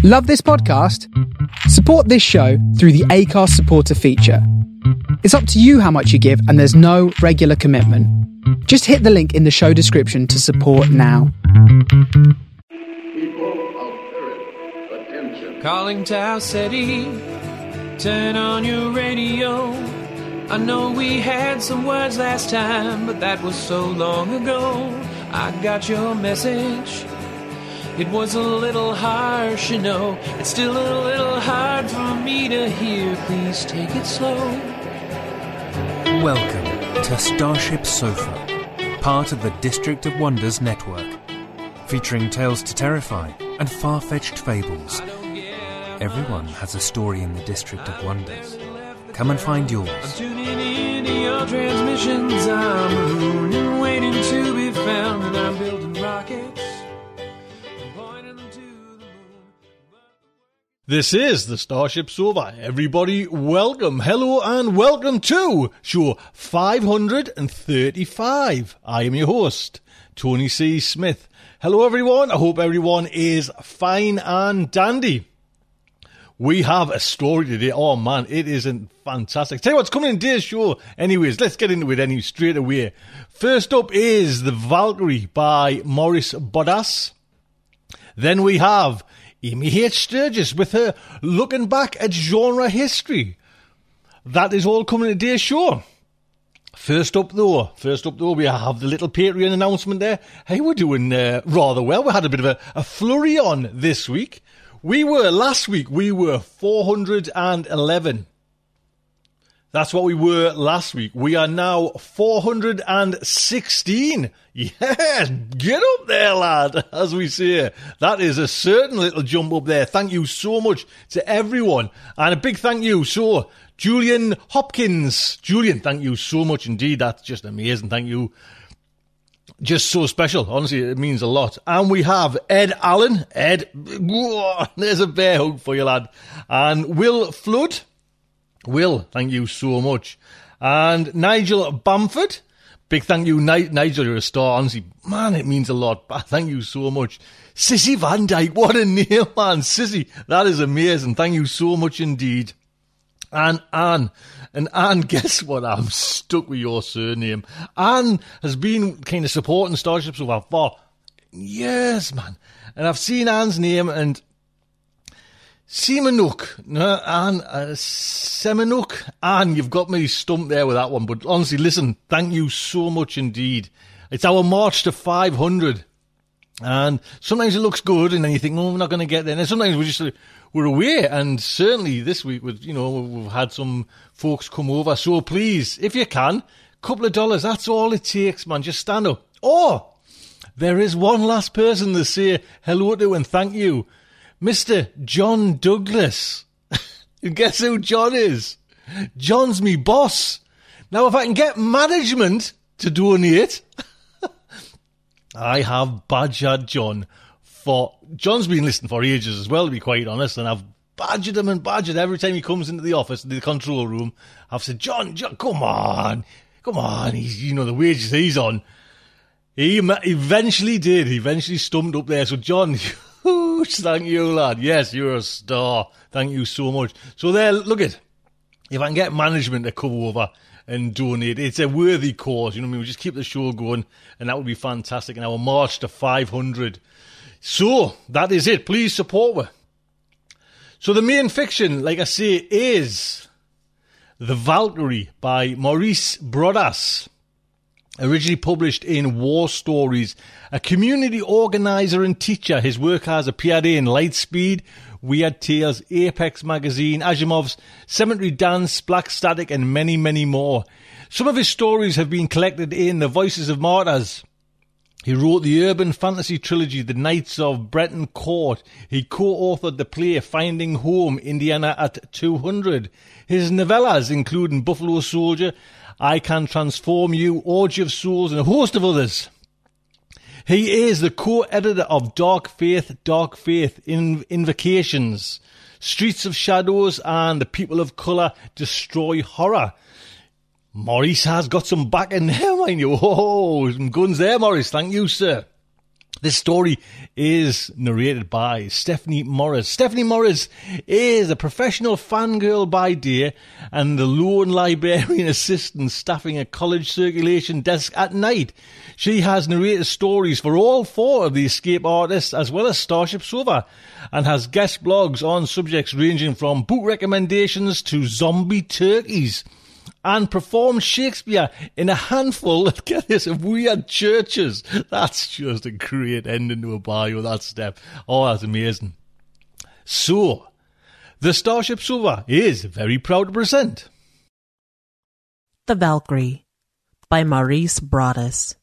Love this podcast? Support this show through the Acast supporter feature. It's up to you how much you give, and there's no regular commitment. Just hit the link in the show description to support now. People of Earth, attention. Calling Tau City, turn on your radio. I know we had some words last time, but that was so long ago. I got your message. It was a little harsh, you know. It's still a little hard for me to hear. Please take it slow. Welcome to Starship Sofa, part of the District of Wonders network, featuring tales to terrify and far-fetched fables. Everyone has a story in the District of Wonders. Come and find yours. I'm tuning in to your transmissions. I'm a moon and waiting to be found, and I'm building rockets. This is the Starship Sofa. Everybody, welcome, hello, and welcome to show 535. I am your host, Tony C. Smith. Hello, everyone. I hope everyone is fine and dandy. We have a story today. Oh, man, it isn't fantastic. Tell you what's coming in today's show. Anyways, let's get into it straight away. First up is The Valkyrie by Maurice Bodas. Then we have Amy H. Sturgis with her looking back at genre history. That is all coming in today's show. First up though, we have the little Patreon announcement there. Hey, we're doing rather well. We had a bit of a flurry on this week. Last week we were 411. That's what we were last week. We are now 416. Yes, get up there, lad, as we say. That is a certain little jump up there. Thank you so much to everyone. And a big thank you. So, Julian Hopkins. Julian, thank you so much indeed. That's just amazing. Thank you. Just so special. Honestly, it means a lot. And we have Ed Allen. Ed, whoa, there's a bear hug for you, lad. And Will Flood. Will, thank you so much. And Nigel Bamford. Big thank you, Nigel, you're a star. Honestly, man, it means a lot. Thank you so much. Sissy Van Dyke, what a name, man. Sissy, that is amazing. Thank you so much indeed. And Anne, guess what? I'm stuck with your surname. Anne has been kind of supporting Starship Sofa for years, man. And I've seen Anne's name and Semanuk, Semanuk, and you've got me stumped there with that one. But honestly, listen, thank you so much indeed. It's our march to 500, and sometimes it looks good, and then you think, no, we're not going to get there. And sometimes we're away, and certainly this week, we've had some folks come over. So please, if you can, couple of dollars, that's all it takes, man. Just stand up. Oh, there is one last person to say hello to and thank you. Mr. John Douglas. Guess who John is? John's me boss. Now, if I can get management to donate, I have badgered John for... John's been listening for ages as well, to be quite honest, and I've badgered him and badgered every time he comes into the office, the control room. I've said, John, come on. He's, the wages he's on. He eventually did. He eventually stumped up there. So, John... Thank you, lad. Yes, you're a star. Thank you so much. So there, look at, if I can get management to come over and donate, it's a worthy cause. You know what I mean? We just keep the show going, and that would be fantastic. And our march to 500. So that is it. Please support me. So the main fiction, like I say, is The Valkyrie by Maurice Bodas. Originally published in War Stories, a community organiser and teacher, his work has appeared in Lightspeed, Weird Tales, Apex Magazine, Asimov's Cemetery Dance, Black Static, and many, many more. Some of his stories have been collected in The Voices of Martyrs. He wrote the urban fantasy trilogy The Knights of Breton Court. He co-authored the play Finding Home, Indiana at 200. His novellas, including Buffalo Soldier, I Can Transform You, Orgy of Souls, and a host of others. He is the co-editor of Dark Faith, Invocations, Streets of Shadows, and The People of Colour Destroy Horror. Maurice has got some back in there, mind you. Oh, some guns there, Maurice. Thank you, sir. This story is narrated by Stephanie Morris. Stephanie Morris is a professional fangirl by day and the lone librarian assistant staffing a college circulation desk at night. She has narrated stories for all 4 of the Escape artists as well as Starship Sofa, and has guest blogs on subjects ranging from book recommendations to zombie turkeys, and performed Shakespeare in a handful, get this, of weird churches. That's just a great ending to a bio, that step. Oh, that's amazing. So, the Starship Sofa is very proud to present The Valkyrie by Maurice Broaddus.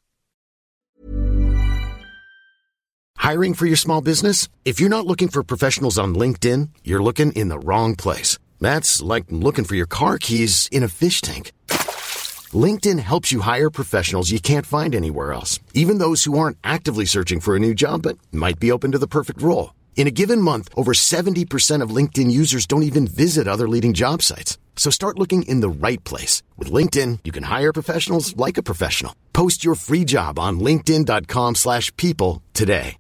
Hiring for your small business? If you're not looking for professionals on LinkedIn, you're looking in the wrong place. That's like looking for your car keys in a fish tank. LinkedIn helps you hire professionals you can't find anywhere else, even those who aren't actively searching for a new job but might be open to the perfect role. In a given month, over 70% of LinkedIn users don't even visit other leading job sites. So start looking in the right place. With LinkedIn, you can hire professionals like a professional. Post your free job on linkedin.com/people today.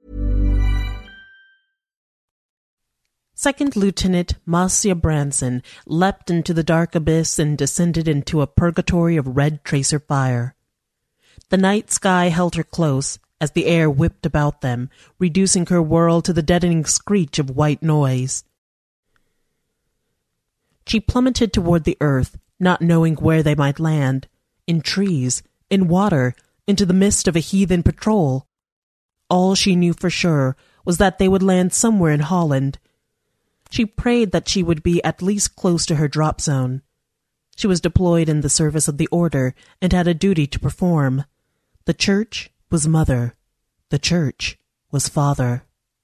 Second Lieutenant Marcia Branson leapt into the dark abyss and descended into a purgatory of red tracer fire. The night sky held her close as the air whipped about them, reducing her world to the deadening screech of white noise. She plummeted toward the earth, not knowing where they might land, in trees, in water, into the mist of a heathen patrol. All she knew for sure was that they would land somewhere in Holland. She prayed that she would be at least close to her drop zone. She was deployed in the service of the Order and had a duty to perform. The Church was Mother. The Church was Father.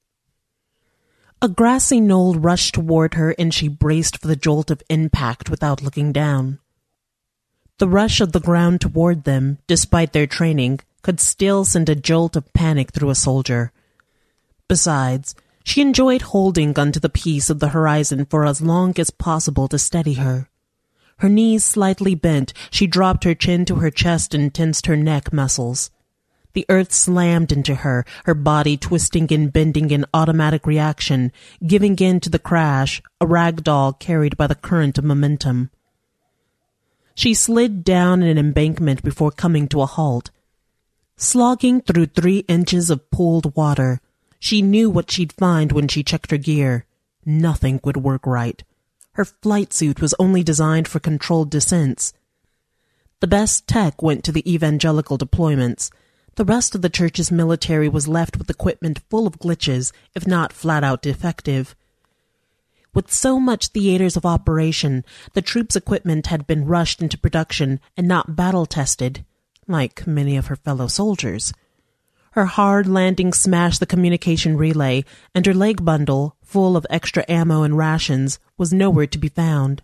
A grassy knoll rushed toward her and she braced for the jolt of impact without looking down. The rush of the ground toward them, despite their training, could still send a jolt of panic through a soldier. Besides, she enjoyed holding onto the piece of the horizon for as long as possible to steady her. Her knees slightly bent, she dropped her chin to her chest and tensed her neck muscles. The earth slammed into her, her body twisting and bending in automatic reaction, giving in to the crash, a rag doll carried by the current of momentum. She slid down an embankment before coming to a halt. Slogging through 3 inches of pooled water, she knew what she'd find when she checked her gear. Nothing would work right. Her flight suit was only designed for controlled descents. The best tech went to the evangelical deployments. The rest of the church's military was left with equipment full of glitches, if not flat-out defective. With so much theaters of operation, the troops' equipment had been rushed into production and not battle-tested, like many of her fellow soldiers. Her hard landing smashed the communication relay, and her leg bundle, full of extra ammo and rations, was nowhere to be found.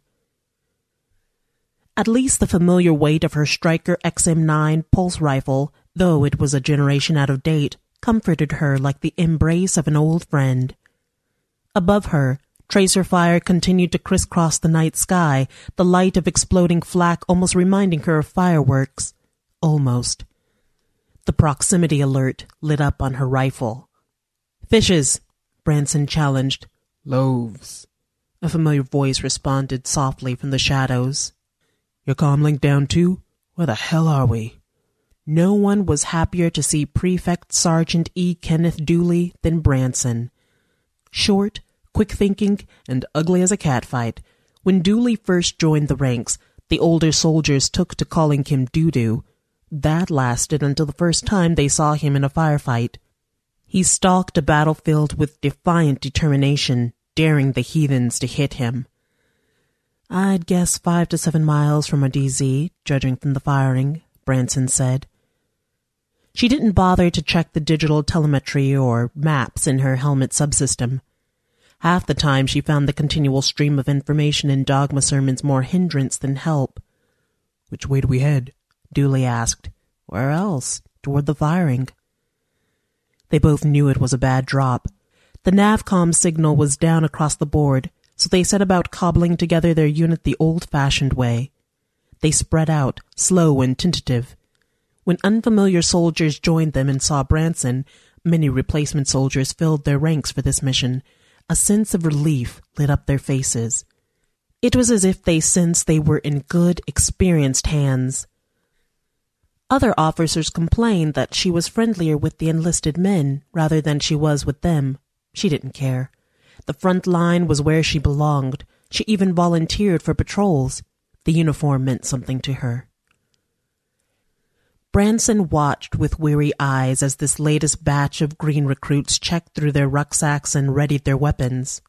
At least the familiar weight of her Stryker XM9 pulse rifle, though it was a generation out of date, comforted her like the embrace of an old friend. Above her, tracer fire continued to crisscross the night sky, the light of exploding flak almost reminding her of fireworks. Almost. The proximity alert lit up on her rifle. "Fishes," Branson challenged. "Loaves," a familiar voice responded softly from the shadows. "Your comlink down too? Where the hell are we?" No one was happier to see Prefect Sergeant E. Kenneth Dooley than Branson. Short, quick-thinking, and ugly as a catfight, when Dooley first joined the ranks, the older soldiers took to calling him Doo-Doo. That lasted until the first time they saw him in a firefight. He stalked a battlefield with defiant determination, daring the heathens to hit him. "I'd guess 5 to 7 miles from a DZ, judging from the firing," Branson said. She didn't bother to check the digital telemetry or maps in her helmet subsystem. Half the time she found the continual stream of information in dogma sermons more hindrance than help. "Which way do we head?" Dooley asked. "Where else? Toward the firing." They both knew it was a bad drop. The NAVCOM signal was down across the board, so they set about cobbling together their unit the old-fashioned way. They spread out, slow and tentative. When unfamiliar soldiers joined them and saw Branson, many replacement soldiers filled their ranks for this mission, a sense of relief lit up their faces. It was as if they sensed they were in good, experienced hands. Other officers complained that she was friendlier with the enlisted men rather than she was with them. She didn't care. The front line was where she belonged. She even volunteered for patrols. The uniform meant something to her. Branson watched with weary eyes as this latest batch of green recruits checked through their rucksacks and readied their weapons.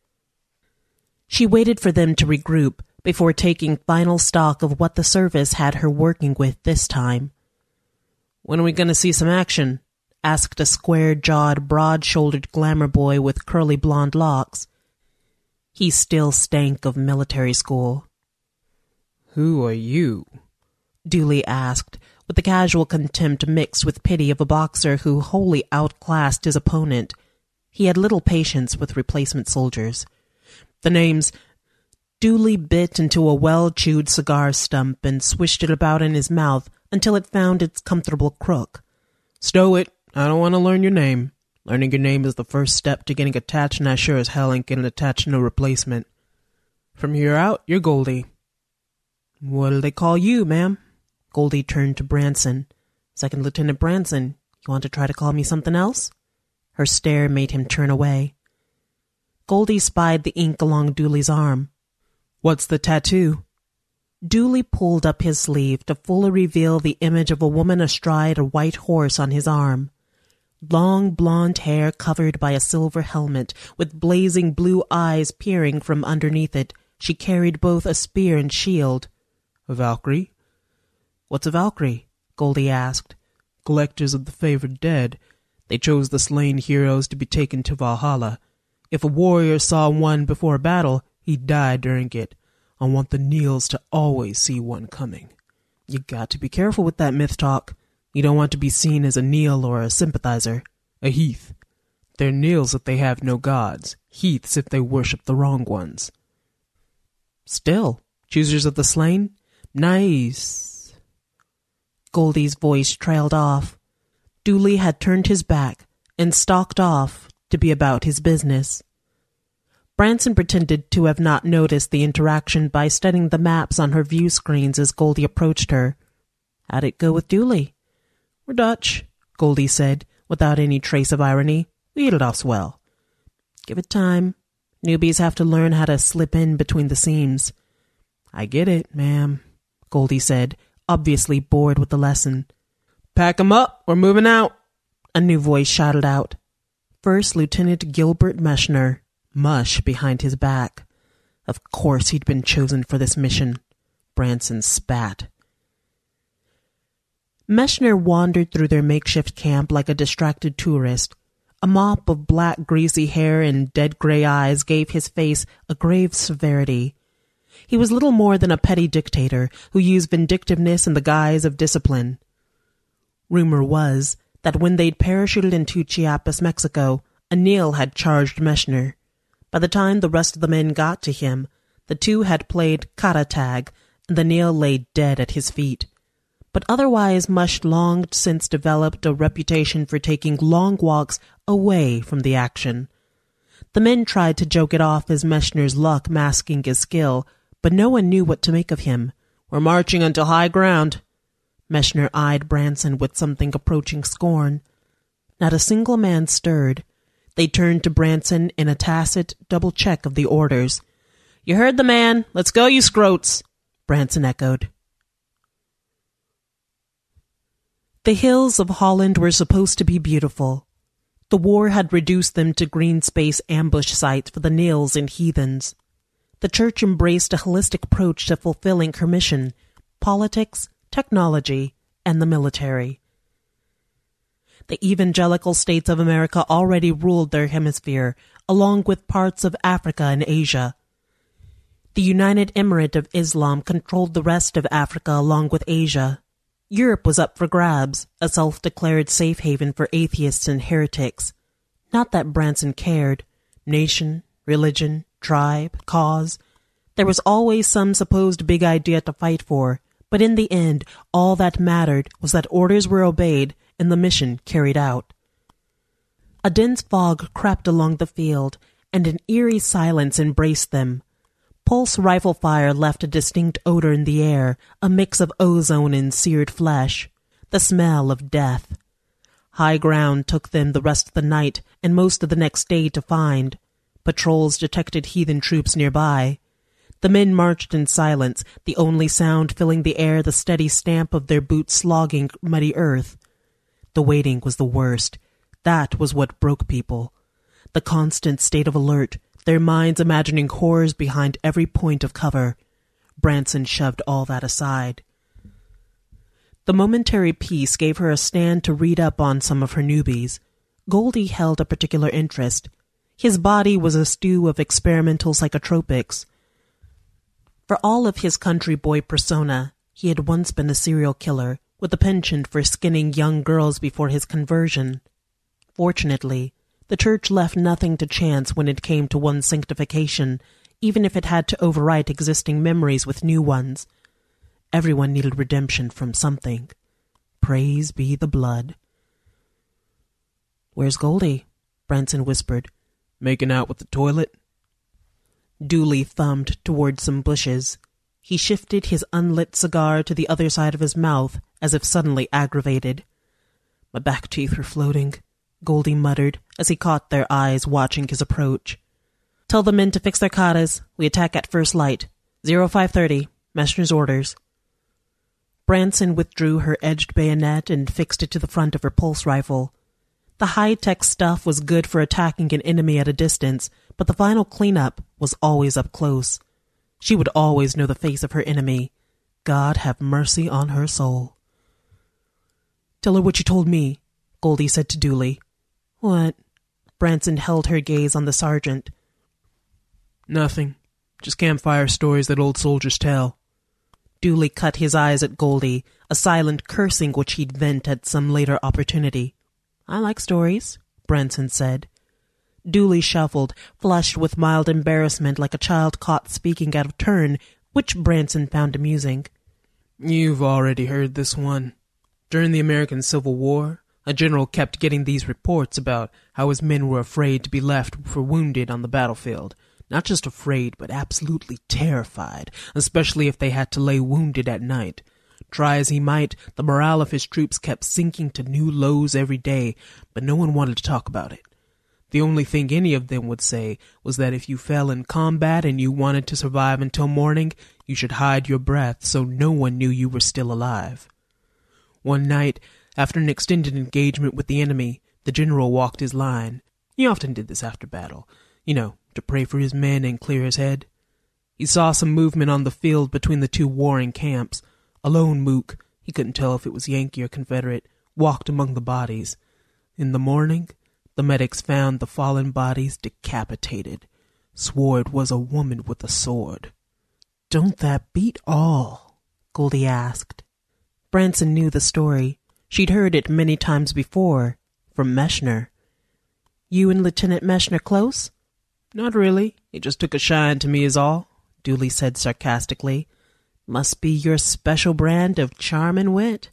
She waited for them to regroup before taking final stock of what the service had her working with this time. "When are we going to see some action?" asked a square-jawed, broad-shouldered glamour boy with curly blonde locks. He still stank of military school. "Who are you?" Dooley asked, with the casual contempt mixed with pity of a boxer who wholly outclassed his opponent. He had little patience with replacement soldiers. The names... Dooley bit into a well-chewed cigar stump and swished it about in his mouth until it found its comfortable crook. "Stow it. I don't want to learn your name. Learning your name is the first step to getting attached, and I sure as hell ain't getting attached to no replacement. From here out, you're Goldie." "What'll they call you, ma'am?" Goldie turned to Branson. "Second Lieutenant Branson, you want to try to call me something else?" Her stare made him turn away. Goldie spied the ink along Dooley's arm. "What's the tattoo?" Dooley pulled up his sleeve to fully reveal the image of a woman astride a white horse on his arm. Long blonde hair covered by a silver helmet, with blazing blue eyes peering from underneath it. She carried both a spear and shield. "A Valkyrie?" "What's a Valkyrie?" Goldie asked. "Collectors of the favored dead. They chose the slain heroes to be taken to Valhalla. If a warrior saw one before a battle, he'd die during it. I want the Neils to always see one coming." "You got to be careful with that myth talk. You don't want to be seen as a Neil or a sympathizer. A Heath. They're Neils if they have no gods. Heaths if they worship the wrong ones." "Still, choosers of the slain? Nice." Goldie's voice trailed off. Dooley had turned his back and stalked off to be about his business. Branson pretended to have not noticed the interaction by studying the maps on her view screens as Goldie approached her. "How'd it go with Dooley?" "We're Dutch," Goldie said, without any trace of irony. "We hit it off swell." "Give it time. Newbies have to learn how to slip in between the seams." "I get it, ma'am," Goldie said, obviously bored with the lesson. "Pack 'em up, we're moving out," a new voice shouted out. First Lieutenant Gilbert Meshner, Mush behind his back. Of course he'd been chosen for this mission. Branson spat. Meshner wandered through their makeshift camp like a distracted tourist. A mop of black greasy hair and dead gray eyes gave his face a grave severity. He was little more than a petty dictator who used vindictiveness in the guise of discipline. Rumor was that when they'd parachuted into Chiapas, Mexico, a Neil had charged Meshner. By the time the rest of the men got to him, the two had played kata tag, and the Neil lay dead at his feet. But otherwise Mush long since developed a reputation for taking long walks away from the action. The men tried to joke it off as Meshner's luck masking his skill, but no one knew what to make of him. "We're marching onto high ground." Meshner eyed Branson with something approaching scorn. Not a single man stirred. They turned to Branson in a tacit double check of the orders. "You heard the man. Let's go, you scroats," Branson echoed. The hills of Holland were supposed to be beautiful. The war had reduced them to green space ambush sites for the Neils and heathens. The church embraced a holistic approach to fulfilling her mission: politics, technology, and the military. The evangelical states of America already ruled their hemisphere, along with parts of Africa and Asia. The United Emirate of Islam controlled the rest of Africa along with Asia. Europe was up for grabs, a self-declared safe haven for atheists and heretics. Not that Branson cared. Nation, religion, tribe, cause. There was always some supposed big idea to fight for, but in the end, all that mattered was that orders were obeyed and the mission carried out. A dense fog crept along the field, and an eerie silence embraced them. Pulse rifle fire left a distinct odor in the air, a mix of ozone and seared flesh, the smell of death. High ground took them the rest of the night and most of the next day to find. Patrols detected heathen troops nearby. The men marched in silence, the only sound filling the air the steady stamp of their boots slogging muddy earth. The waiting was the worst. That was what broke people. The constant state of alert, their minds imagining horrors behind every point of cover. Branson shoved all that aside. The momentary peace gave her a stand to read up on some of her newbies. Goldie held a particular interest. His body was a stew of experimental psychotropics. For all of his country boy persona, he had once been a serial killer, with a penchant for skinning young girls before his conversion. Fortunately, the church left nothing to chance when it came to one's sanctification, even if it had to overwrite existing memories with new ones. Everyone needed redemption from something. Praise be the blood. "Where's Goldie?" Branson whispered. "Making out with the toilet?" Dooley thumbed toward some bushes. He shifted his unlit cigar to the other side of his mouth, as if suddenly aggravated. "My back teeth are floating," Goldie muttered as he caught their eyes watching his approach. "Tell the men to fix their katas. We attack at first light. 0530. Meshner's orders." Branson withdrew her edged bayonet and fixed it to the front of her pulse rifle. The high-tech stuff was good for attacking an enemy at a distance, but the final cleanup was always up close. She would always know the face of her enemy. God have mercy on her soul. "Tell her what you told me," Goldie said to Dooley. "What?" Branson held her gaze on the sergeant. "Nothing. Just campfire stories that old soldiers tell." Dooley cut his eyes at Goldie, a silent cursing which he'd vent at some later opportunity. "I like stories," Branson said. Dooley shuffled, flushed with mild embarrassment like a child caught speaking out of turn, which Branson found amusing. "You've already heard this one. During the American Civil War, a general kept getting these reports about how his men were afraid to be left for wounded on the battlefield. Not just afraid, but absolutely terrified, especially if they had to lay wounded at night. Try as he might, the morale of his troops kept sinking to new lows every day, but no one wanted to talk about it. The only thing any of them would say was that if you fell in combat and you wanted to survive until morning, you should hide your breath so no one knew you were still alive. One night, after an extended engagement with the enemy, the general walked his line. He often did this after battle, to pray for his men and clear his head. He saw some movement on the field between the two warring camps. A lone mook, he couldn't tell if it was Yankee or Confederate, walked among the bodies. In the morning, the medics found the fallen bodies decapitated. Swore it was a woman with a sword. "Don't that beat all?" Goldie asked. Branson knew the story. She'd heard it many times before, from Meshner. "You and Lieutenant Meshner close?" "Not really. He just took a shine to me is all," Dooley said sarcastically. "Must be your special brand of charm and wit."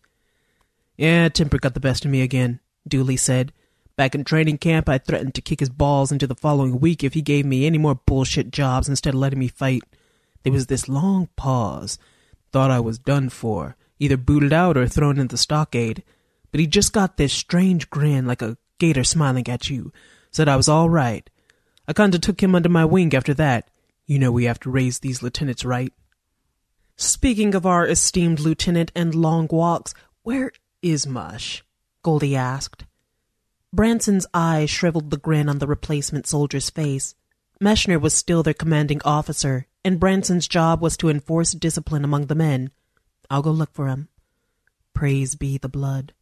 "Yeah, temper got the best of me again," Dooley said. "Back in training camp, I threatened to kick his balls into the following week if he gave me any more bullshit jobs instead of letting me fight. There was this long pause. Thought I was done for, either booted out or thrown into the stockade. But he just got this strange grin like a gator smiling at you. Said I was all right. I kinda took him under my wing after that. You know we have to raise these lieutenants, right?" "Speaking of our esteemed lieutenant and long walks, where is Mush?" Goldie asked. Branson's eyes shriveled the grin on the replacement soldier's face. Meshner was still their commanding officer, and Branson's job was to enforce discipline among the men. "I'll go look for him." Praise be the blood.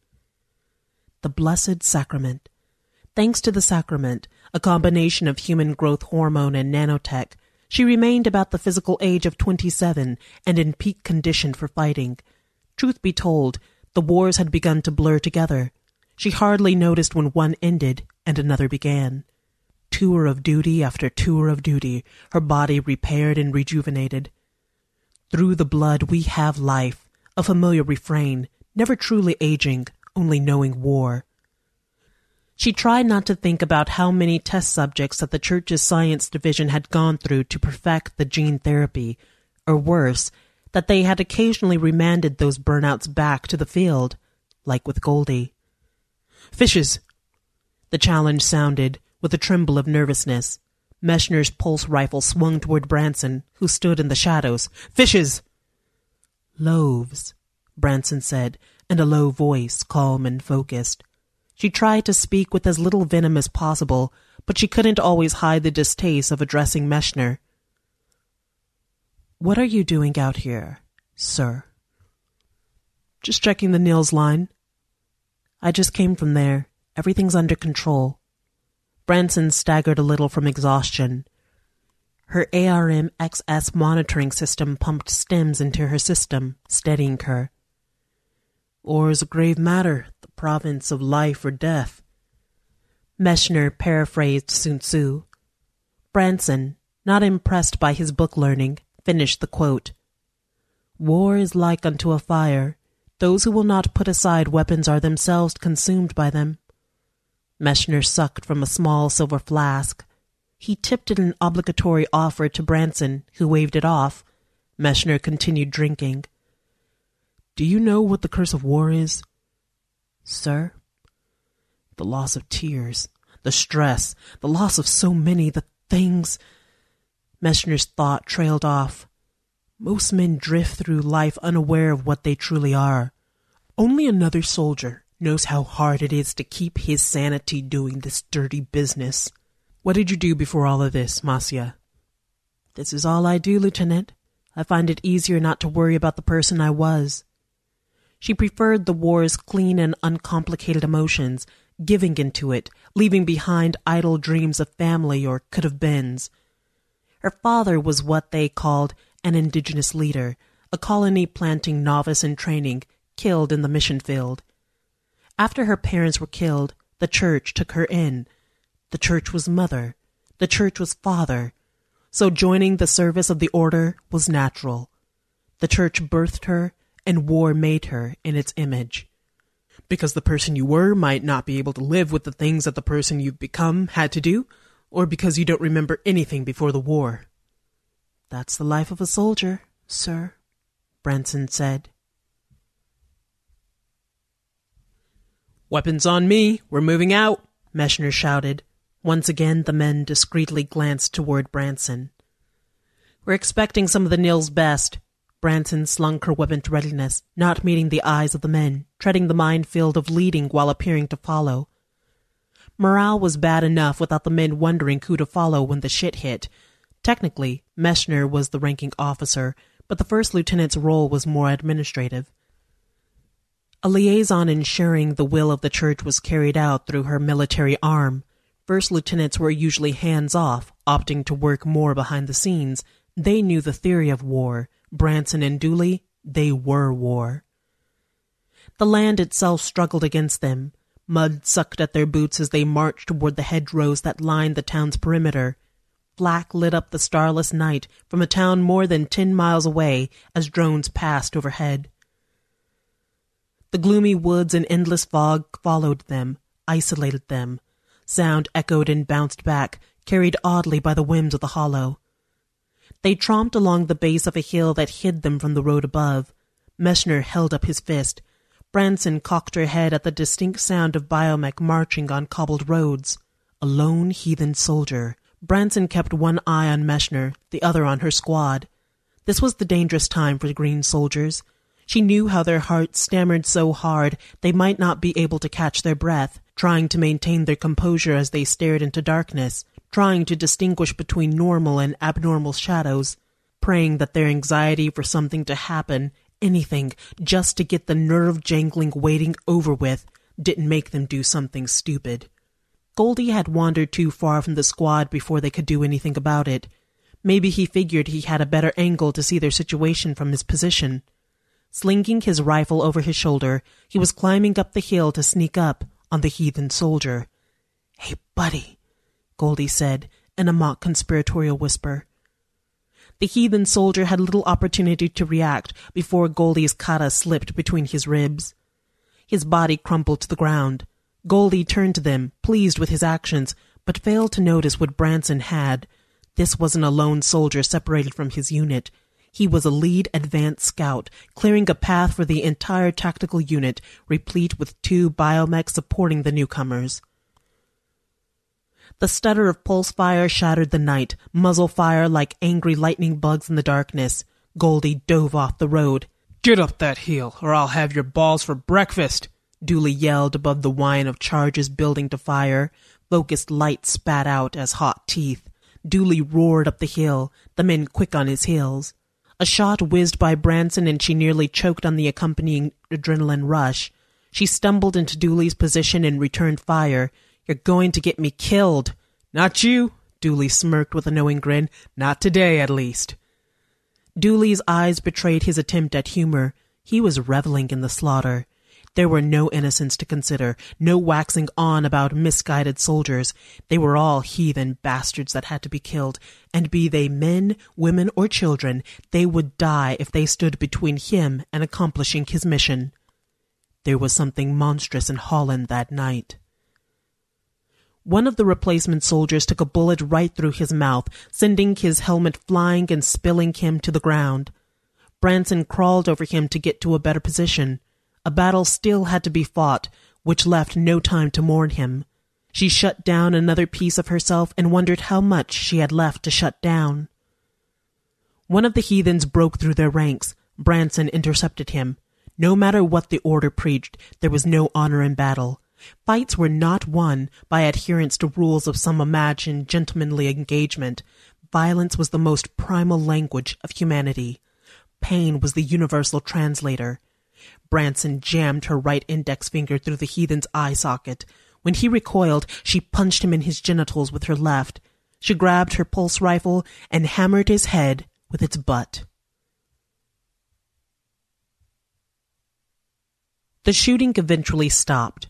The blessed sacrament. Thanks to the sacrament, a combination of human growth hormone and nanotech, she remained about the physical age of 27 and in peak condition for fighting. Truth be told, the wars had begun to blur together. She hardly noticed when one ended and another began. Tour of duty after tour of duty, her body repaired and rejuvenated. Through the blood we have life, a familiar refrain, never truly aging, only knowing war. She tried not to think about how many test subjects that the church's science division had gone through to perfect the gene therapy, or worse, that they had occasionally remanded those burnouts back to the field, like with Goldie. "Fishes!" The challenge sounded, with a tremble of nervousness. Meshner's pulse rifle swung toward Branson, who stood in the shadows. "Fishes!" "Loaves," Branson said, in a low voice, calm and focused. She tried to speak with as little venom as possible, but she couldn't always hide the distaste of addressing Meshner. "What are you doing out here, sir?" "Just checking the Nils line." "I just came from there. Everything's under control." Branson staggered a little from exhaustion. Her ARM-XS monitoring system pumped stims into her system, steadying her. "War is a grave matter, the province of life or death." Meshner paraphrased Sun Tzu. Branson, not impressed by his book learning, finished the quote. "War is like unto a fire. Those who will not put aside weapons are themselves consumed by them." Meshner sucked from a small silver flask. He tipped it an obligatory offer to Branson, who waved it off. Meshner continued drinking. "Do you know what the curse of war is?" "Sir?" "The loss of tears, the stress, the loss of so many, the things—" Meshner's thought trailed off. "Most men drift through life unaware of what they truly are. Only another soldier knows how hard it is to keep his sanity doing this dirty business." "What did you do before all of this, Masya?" "This is all I do, Lieutenant. I find it easier not to worry about the person I was." She preferred the war's clean and uncomplicated emotions, giving into it, leaving behind idle dreams of family or could-have-beens. Her father was what they called an indigenous leader, a colony-planting novice in training, killed in the mission field. After her parents were killed, the church took her in. The church was mother. The church was father. So joining the service of the order was natural. The church birthed her, and war made her in its image. Because the person you were might not be able to live with the things that the person you've become had to do, or because you don't remember anything before the war. "That's the life of a soldier, sir," Branson said. "Weapons on me! We're moving out!" Meshner shouted. Once again the men discreetly glanced toward Branson. "We're expecting some of the Nils' best." Branson slung her weapon to readiness, not meeting the eyes of the men, treading the minefield of leading while appearing to follow. Morale was bad enough without the men wondering who to follow when the shit hit. Technically, Meshner was the ranking officer, but the first lieutenant's role was more administrative. A liaison ensuring the will of the church was carried out through her military arm. First lieutenants were usually hands-off, opting to work more behind the scenes. They knew the theory of war. Branson and Dooley, they were war. The land itself struggled against them. Mud sucked at their boots as they marched toward the hedgerows that lined the town's perimeter. Flak lit up the starless night from a town more than 10 miles away as drones passed overhead. The gloomy woods and endless fog followed them, isolated them. Sound echoed and bounced back, carried oddly by the whims of the hollow. They tromped along the base of a hill that hid them from the road above. Meshner held up his fist. Branson cocked her head at the distinct sound of Biomech marching on cobbled roads. A lone heathen soldier. Branson kept one eye on Meshner, the other on her squad. This was the dangerous time for green soldiers. She knew how their hearts stammered so hard they might not be able to catch their breath, trying to maintain their composure as they stared into darkness, trying to distinguish between normal and abnormal shadows, praying that their anxiety for something to happen, anything, just to get the nerve-jangling waiting over with, didn't make them do something stupid. Goldie had wandered too far from the squad before they could do anything about it. Maybe he figured he had a better angle to see their situation from his position. Slinging his rifle over his shoulder, he was climbing up the hill to sneak up on the heathen soldier. "Hey, buddy," Goldie said in a mock conspiratorial whisper. The heathen soldier had little opportunity to react before Goldie's kata slipped between his ribs. His body crumpled to the ground. Goldie turned to them, pleased with his actions, but failed to notice what Branson had. This wasn't a lone soldier separated from his unit. He was a lead advance scout, clearing a path for the entire tactical unit, replete with 2 biomechs supporting the newcomers. The stutter of pulse fire shattered the night, muzzle fire like angry lightning bugs in the darkness. Goldie dove off the road. "Get up that hill, or I'll have your balls for breakfast," Dooley yelled above the whine of charges building to fire. Focused light spat out as hot teeth. Dooley roared up the hill, the men quick on his heels. A shot whizzed by Branson and she nearly choked on the accompanying adrenaline rush. She stumbled into Dooley's position and returned fire. "You're going to get me killed." "Not you," Dooley smirked with a knowing grin. "Not today, at least." Dooley's eyes betrayed his attempt at humor. He was reveling in the slaughter. There were no innocents to consider, no waxing on about misguided soldiers. They were all heathen bastards that had to be killed, and be they men, women, or children, they would die if they stood between him and accomplishing his mission. There was something monstrous in Holland that night. One of the replacement soldiers took a bullet right through his mouth, sending his helmet flying and spilling him to the ground. Branson crawled over him to get to a better position. A battle still had to be fought, which left no time to mourn him. She shut down another piece of herself and wondered how much she had left to shut down. One of the heathens broke through their ranks. Branson intercepted him. No matter what the order preached, there was no honor in battle. Fights were not won by adherence to rules of some imagined gentlemanly engagement. Violence was the most primal language of humanity. Pain was the universal translator. Branson jammed her right index finger through the heathen's eye socket. When he recoiled, she punched him in his genitals with her left. She grabbed her pulse rifle and hammered his head with its butt. The shooting eventually stopped.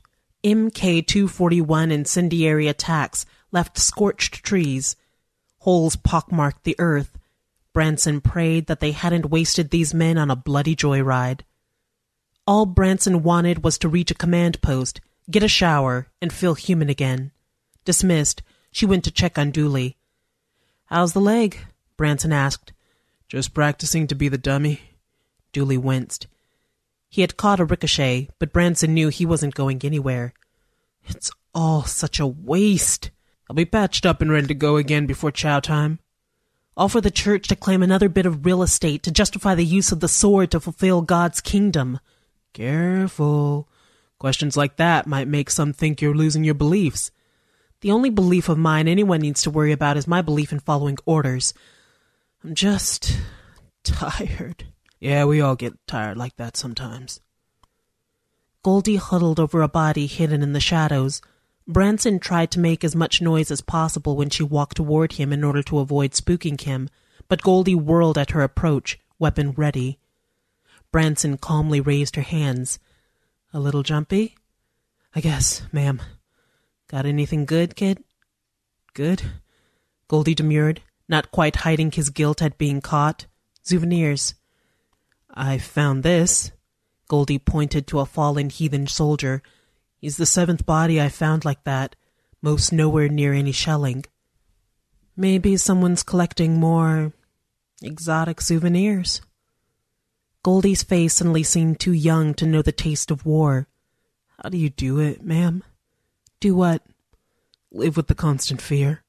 MK-241 incendiary attacks left scorched trees. Holes pockmarked the earth. Branson prayed that they hadn't wasted these men on a bloody joyride. All Branson wanted was to reach a command post, get a shower, and feel human again. Dismissed, she went to check on Dooley. "How's the leg?" Branson asked. "Just practicing to be the dummy." Dooley winced. He had caught a ricochet, but Branson knew he wasn't going anywhere. "It's all such a waste." "I'll be patched up and ready to go again before chow time." All for the church to claim another bit of real estate to justify the use of the sword to fulfill God's kingdom. "Careful. Questions like that might make some think you're losing your beliefs." "The only belief of mine anyone needs to worry about is my belief in following orders. I'm just tired." "Yeah, we all get tired like that sometimes." Goldie huddled over a body hidden in the shadows. Branson tried to make as much noise as possible when she walked toward him in order to avoid spooking him, but Goldie whirled at her approach, weapon ready. Branson calmly raised her hands. "A little jumpy?" "I guess, ma'am." "Got anything good, kid?" "Good?" Goldie demurred, not quite hiding his guilt at being caught. "Souvenirs." "I found this." Goldie pointed to a fallen heathen soldier. "He's the 7th body I found like that, most nowhere near any shelling." "Maybe someone's collecting more exotic souvenirs." Goldie's face suddenly seemed too young to know the taste of war. "How do you do it, ma'am?" "Do what?" "Live with the constant fear."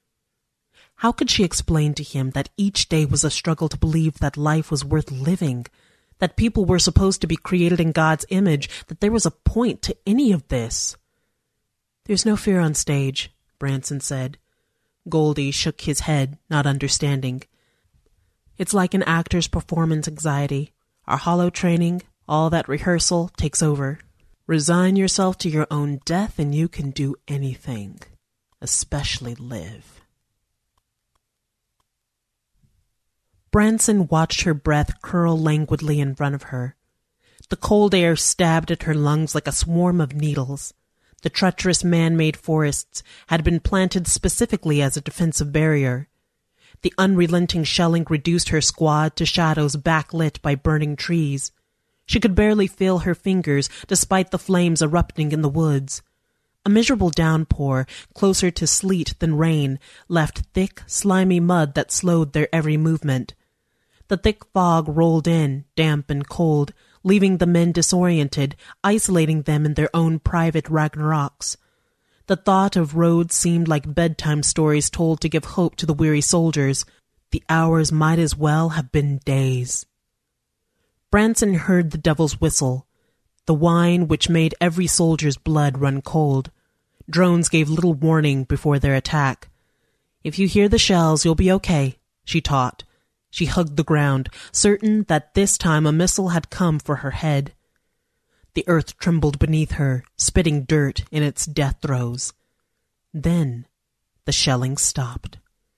How could she explain to him that each day was a struggle to believe that life was worth living, that people were supposed to be created in God's image, that there was a point to any of this? "There's no fear on stage," Branson said. Goldie shook his head, not understanding. "It's like an actor's performance anxiety. Our hollow training, all that rehearsal, takes over. Resign yourself to your own death and you can do anything, especially live." Branson watched her breath curl languidly in front of her. The cold air stabbed at her lungs like a swarm of needles. The treacherous man-made forests had been planted specifically as a defensive barrier. The unrelenting shelling reduced her squad to shadows backlit by burning trees. She could barely feel her fingers despite the flames erupting in the woods. A miserable downpour, closer to sleet than rain, left thick, slimy mud that slowed their every movement. The thick fog rolled in, damp and cold, leaving the men disoriented, isolating them in their own private Ragnaroks. The thought of roads seemed like bedtime stories told to give hope to the weary soldiers. The hours might as well have been days. Branson heard the devil's whistle, the whine which made every soldier's blood run cold. Drones gave little warning before their attack. "If you hear the shells, you'll be okay," she taught. She hugged the ground, certain that this time a missile had come for her head. The earth trembled beneath her, spitting dirt in its death throes. Then the shelling stopped.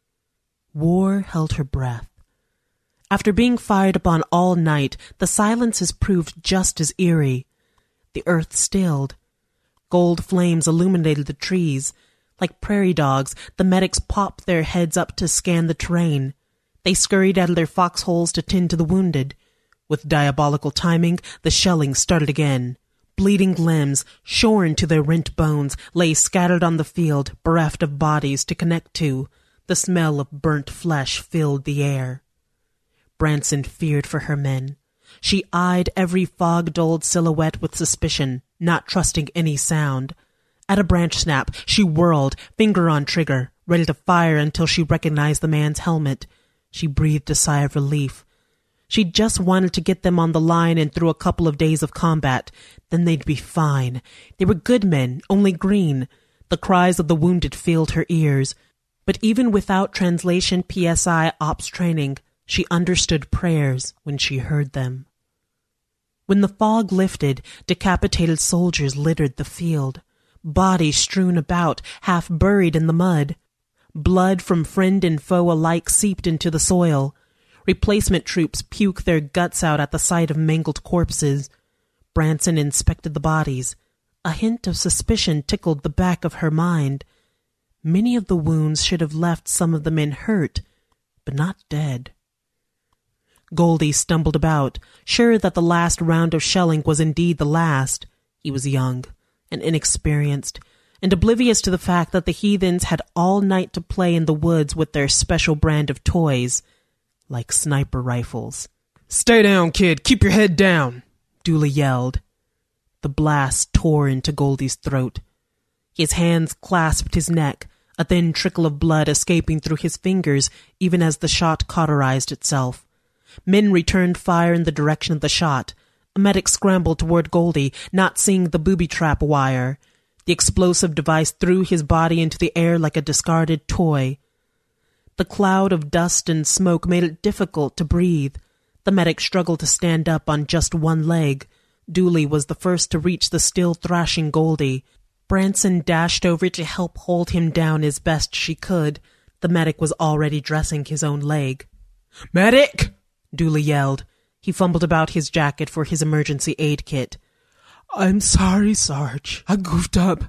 War held her breath. After being fired upon all night, the silences proved just as eerie. The earth stilled. Gold flames illuminated the trees. Like prairie dogs, the medics popped their heads up to scan the terrain. They scurried out of their foxholes to tend to the wounded. With diabolical timing, the shelling started again. Bleeding limbs, shorn to their rent bones, lay scattered on the field, bereft of bodies to connect to. The smell of burnt flesh filled the air. Branson feared for her men. She eyed every fog-dulled silhouette with suspicion, not trusting any sound. At a branch snap, she whirled, finger on trigger, ready to fire until she recognized the man's helmet. She breathed a sigh of relief. She just wanted to get them on the line and through a couple of days of combat. Then they'd be fine. They were good men, only green. The cries of the wounded filled her ears. But even without translation PSI ops training, she understood prayers when she heard them. When the fog lifted, decapitated soldiers littered the field. Bodies strewn about, half buried in the mud. Blood from friend and foe alike seeped into the soil. Replacement troops puked their guts out at the sight of mangled corpses. Branson inspected the bodies. A hint of suspicion tickled the back of her mind. Many of the wounds should have left some of the men hurt, but not dead. Goldie stumbled about, sure that the last round of shelling was indeed the last. He was young and inexperienced, and oblivious to the fact that the heathens had all night to play in the woods with their special brand of toys, like sniper rifles. "Stay down, kid. Keep your head down," Dooley yelled. The blast tore into Goldie's throat. His hands clasped his neck, a thin trickle of blood escaping through his fingers even as the shot cauterized itself. Men returned fire in the direction of the shot. A medic scrambled toward Goldie, not seeing the booby-trap wire. The explosive device threw his body into the air like a discarded toy. The cloud of dust and smoke made it difficult to breathe. The medic struggled to stand up on just one leg. Dooley was the first to reach the still thrashing Goldie. Branson dashed over to help hold him down as best she could. The medic was already dressing his own leg. "Medic!" Dooley yelled. He fumbled about his jacket for his emergency aid kit. "I'm sorry, Sarge. I goofed up.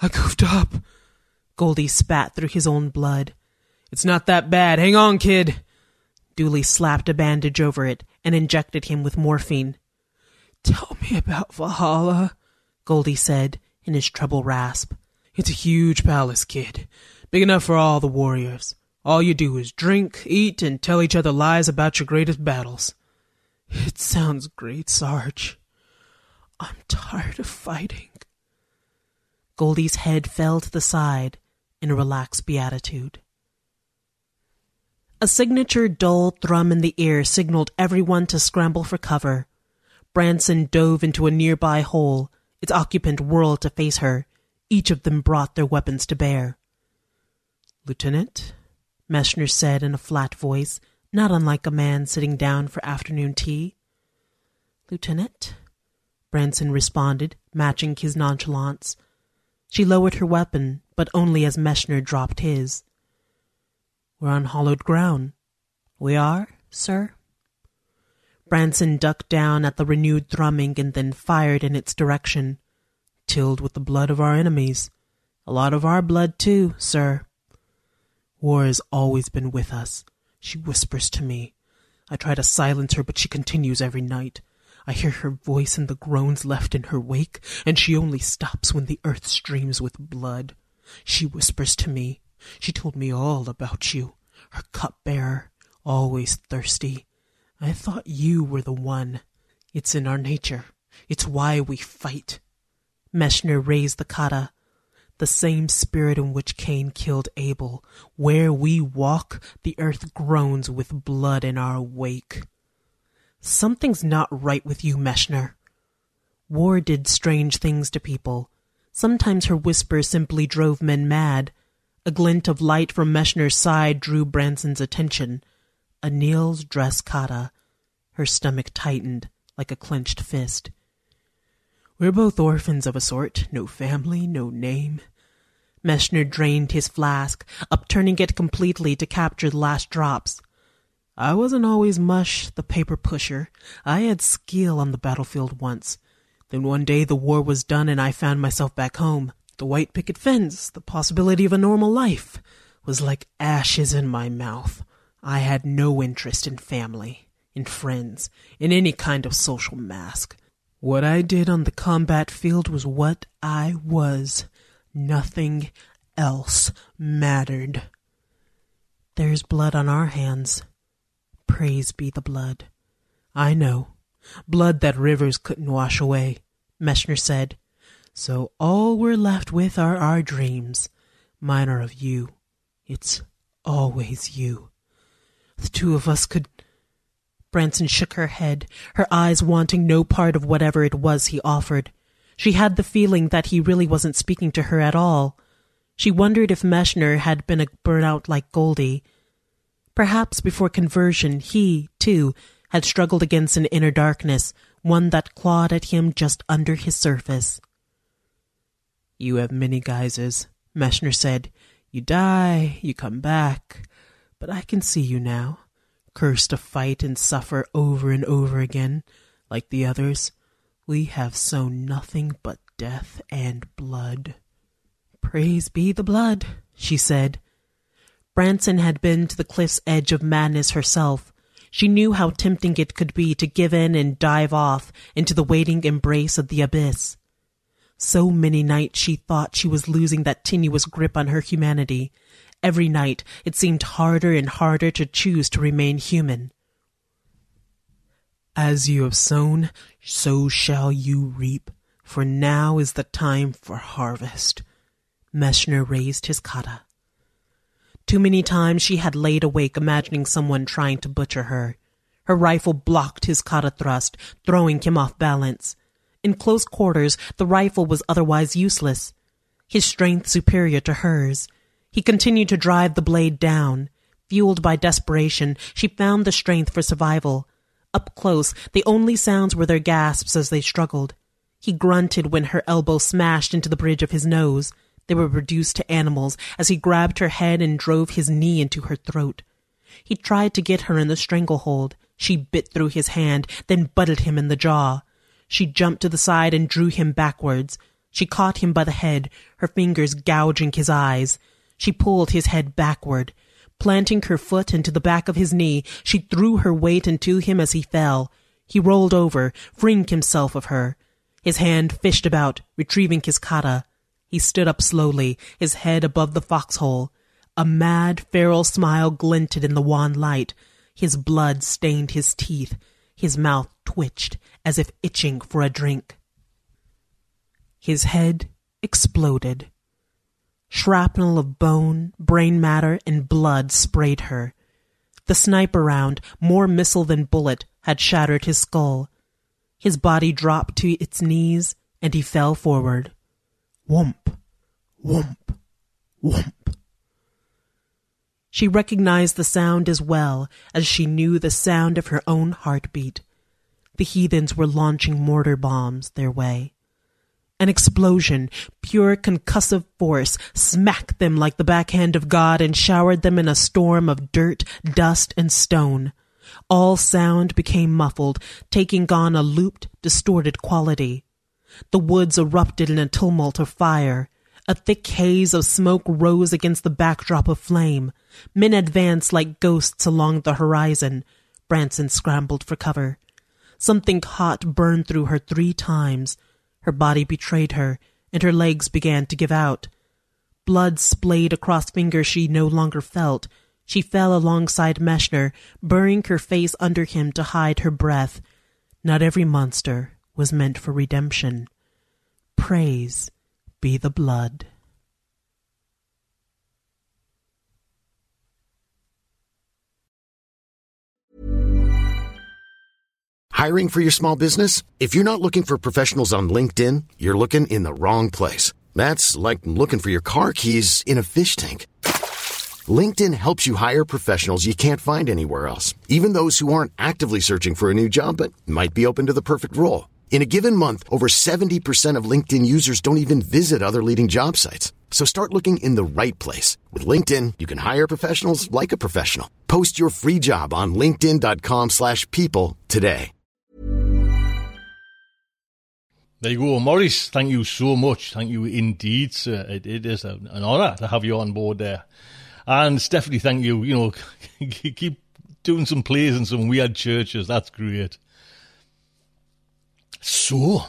Goldie spat through his own blood. "It's not that bad. Hang on, kid." Dooley slapped a bandage over it and injected him with morphine. "Tell me about Valhalla," Goldie said in his treble rasp. "It's a huge palace, kid. Big enough for all the warriors. All you do is drink, eat, and tell each other lies about your greatest battles. It sounds great, Sarge. I'm tired of fighting." Goldie's head fell to the side in a relaxed beatitude. A signature dull thrum in the ear signaled everyone to scramble for cover. Branson dove into a nearby hole. Its occupant whirled to face her. Each of them brought their weapons to bear. "Lieutenant?" Meshner said in a flat voice, not unlike a man sitting down for afternoon tea. "Lieutenant?" Branson responded, matching his nonchalance. She lowered her weapon, but only as Meshner dropped his. "We're on hallowed ground." "We are, sir?" Branson ducked down at the renewed thrumming and then fired in its direction. "Tilled with the blood of our enemies. A lot of our blood, too, sir." "War has always been with us," she whispers to me. I try to silence her, but she continues every night. I hear her voice and the groans left in her wake, and she only stops when the earth streams with blood. She whispers to me. She told me all about you, her cupbearer, always thirsty. I thought you were the one. It's in our nature. It's why we fight. Meshner raised the kata, the same spirit in which Cain killed Abel. Where we walk, the earth groans with blood in our wake. Something's not right with you, Meshner. War did strange things to people. Sometimes her whisper simply drove men mad. A glint of light from Meshner's side drew Branson's attention. Anil's dress kata. Her stomach tightened like a clenched fist. We're both orphans of a sort. No family, no name. Meshner drained his flask, upturning it completely to capture the last drops. I wasn't always Mush, the paper pusher. I had skill on the battlefield once. Then one day the war was done and I found myself back home. The white picket fence, the possibility of a normal life, was like ashes in my mouth. I had no interest in family, in friends, in any kind of social mask. What I did on the combat field was what I was. Nothing else mattered. There's blood on our hands. Praise be the blood. I know. Blood that rivers couldn't wash away, Meshner said. So all we're left with are our dreams. Mine are of you. It's always you. The two of us could... Branson shook her head, her eyes wanting no part of whatever it was he offered. She had the feeling that he really wasn't speaking to her at all. She wondered if Meshner had been a burnout like Goldie. Perhaps before conversion he, too, had struggled against an inner darkness, one that clawed at him just under his surface. You have many guises, Meshner said. You die, you come back. But I can see you now, cursed to fight and suffer over and over again, like the others. We have sown nothing but death and blood. Praise be the blood, she said. Branson had been to the cliff's edge of madness herself. She knew how tempting it could be to give in and dive off into the waiting embrace of the abyss. So many nights she thought she was losing that tenuous grip on her humanity. Every night it seemed harder and harder to choose to remain human. As you have sown, so shall you reap, for now is the time for harvest. Meshner raised his kata. Too many times she had laid awake imagining someone trying to butcher her. Her rifle blocked his kata thrust, throwing him off balance. In close quarters, the rifle was otherwise useless, his strength superior to hers. He continued to drive the blade down. Fueled by desperation, she found the strength for survival. Up close, the only sounds were their gasps as they struggled. He grunted when her elbow smashed into the bridge of his nose. They were reduced to animals as he grabbed her head and drove his knee into her throat. He tried to get her in the stranglehold. She bit through his hand, then butted him in the jaw. She jumped to the side and drew him backwards. She caught him by the head, her fingers gouging his eyes. She pulled his head backward. Planting her foot into the back of his knee, she threw her weight into him as he fell. He rolled over, freeing himself of her. His hand fished about, retrieving his kata. He stood up slowly, his head above the foxhole. A mad, feral smile glinted in the wan light. His blood stained his teeth. His mouth twitched, as if itching for a drink. His head exploded. Shrapnel of bone, brain matter, and blood sprayed her. The sniper round, more missile than bullet, had shattered his skull. His body dropped to its knees, and he fell forward. Whoomp, whoomp, whoomp. She recognized the sound as well as she knew the sound of her own heartbeat. The heathens were launching mortar bombs their way. An explosion, pure concussive force, smacked them like the backhand of God and showered them in a storm of dirt, dust, and stone. All sound became muffled, taking on a looped, distorted quality. The woods erupted in a tumult of fire. A thick haze of smoke rose against the backdrop of flame. Men advanced like ghosts along the horizon. Branson scrambled for cover. Something hot burned through her 3 times. Her body betrayed her, and her legs began to give out. Blood splayed across fingers she no longer felt. She fell alongside Meshner, burying her face under him to hide her breath. Not every monster was meant for redemption. Praise be the blood. Hiring for your small business? If you're not looking for professionals on LinkedIn, you're looking in the wrong place. That's like looking for your car keys in a fish tank. LinkedIn helps you hire professionals you can't find anywhere else, even those who aren't actively searching for a new job but might be open to the perfect role. In a given month, over 70% of LinkedIn users don't even visit other leading job sites. So start looking in the right place. With LinkedIn, you can hire professionals like a professional. Post your free job on linkedin.com/people today. There you go, Maurice. Thank you so much. Thank you indeed, sir. It is an honour to have you on board there. And Stephanie, thank you. You know, keep doing some plays in some weird churches. That's great. So,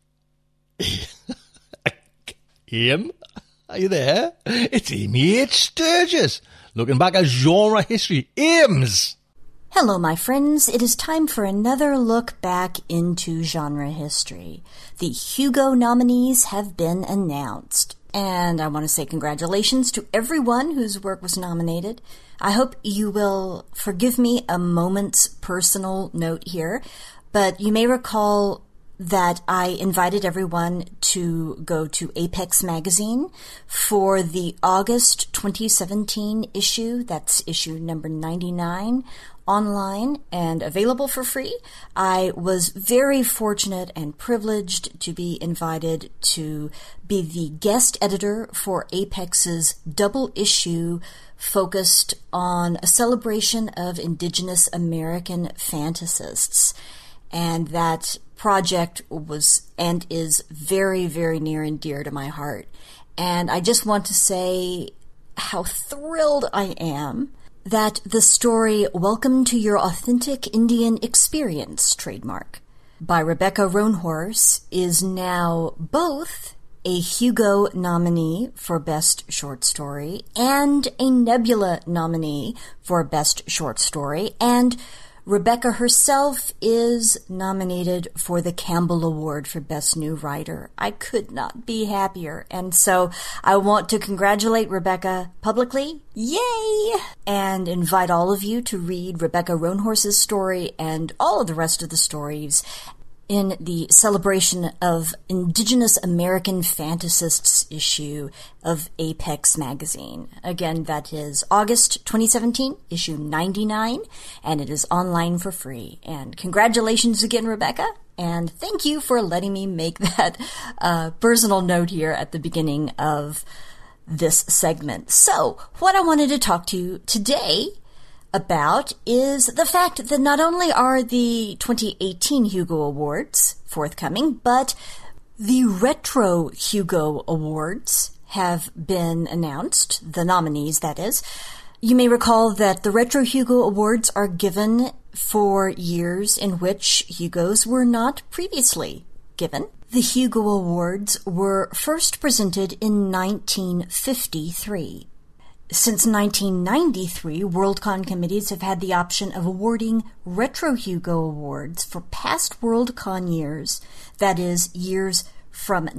Aim, are you there? It's Amy H. Sturgis, looking back at genre history. Ames! Hello, my friends. It is time for another look back into genre history. The Hugo nominees have been announced, and I want to say congratulations to everyone whose work was nominated. I hope you will forgive me a moment's personal note here, but you may recall that I invited everyone to go to Apex Magazine for the August 2017 issue. That's issue number 99, online and available for free. I was very fortunate and privileged to be invited to be the guest editor for Apex's double issue focused on a celebration of Indigenous American fantasists. And that project was and is very, very near and dear to my heart. And I just want to say how thrilled I am that the story Welcome to Your Authentic Indian Experience trademark by Rebecca Roanhorse is now both a Hugo nominee for Best Short Story and a Nebula nominee for Best Short Story, and Rebecca herself is nominated for the Campbell Award for Best New Writer. I could not be happier. And so I want to congratulate Rebecca publicly. Yay! And invite all of you to read Rebecca Roanhorse's story and all of the rest of the stories in the celebration of Indigenous American Fantasists issue of Apex Magazine. Again, that is August 2017, issue 99, and it is online for free. And congratulations again, Rebecca, and thank you for letting me make that personal note here at the beginning of this segment. So, what I wanted to talk to you today about is the fact that not only are the 2018 Hugo Awards forthcoming, but the Retro Hugo Awards have been announced, the nominees, that is. You may recall that the Retro Hugo Awards are given for years in which Hugos were not previously given. The Hugo Awards were first presented in 1953. Since 1993, Worldcon committees have had the option of awarding Retro Hugo Awards for past Worldcon years, that is, years from